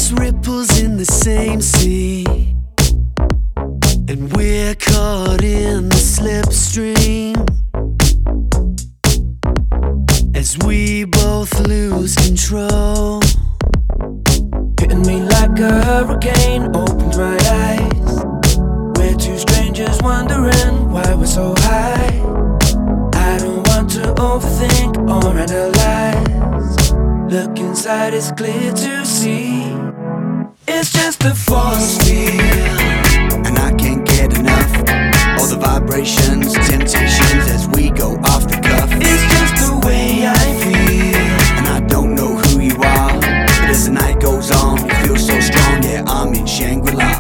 There's ripples in the same sea, and we're caught in the slipstream as we both lose control. Hitting me like a hurricane, opened my eyes. We're two strangers wondering why we're so high. I don't want to overthink or analyze. Look inside, it's clear to see. It's just a force field, and I can't get enough. All the vibrations, temptations as we go off the cuff. It's just the way I feel, and I don't know who you are, but as the night goes on, you feel so strong. Yeah, I'm in Shangri-La.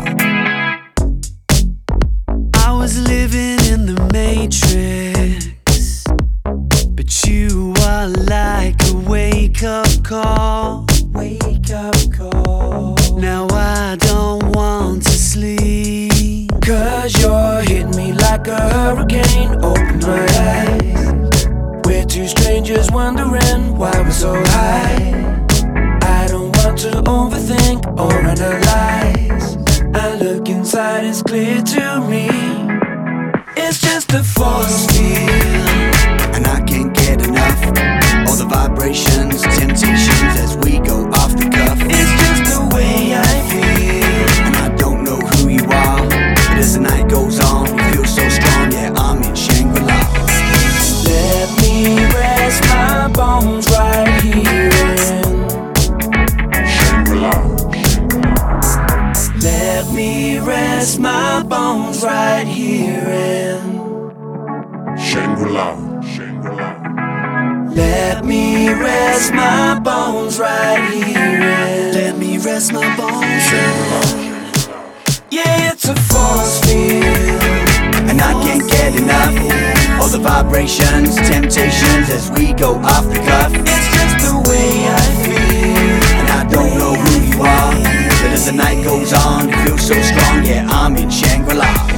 I was living in the Matrix, but you are like a wake-up call. wake up call. Now I don't want to sleep, 'Cause you're hitting me like a hurricane, open my eyes. We're two strangers wondering why we're so high. I don't want to overthink or analyze. I look inside, it's clear to me. It's just a force field, And I can't get enough. All the vibrations, temptations as we go off the cuff. it's just the way I feel. And I don't know who you are, but as the night goes on, you feel so strong. Yeah, I'm in Shangri-La. Let me rest my bones right here in Shangri-La, Let me rest my bones right here in Shangri-La, Shangri-La. Let me rest my bones right here in let me rest my bones right. Yeah, it's a force field, And I can't get enough. All the vibrations, temptations as we go off the cuff. it's just the way I feel. And I don't know who you are, but as the night goes on, you feel so strong. Yeah, I'm in Shangri-La.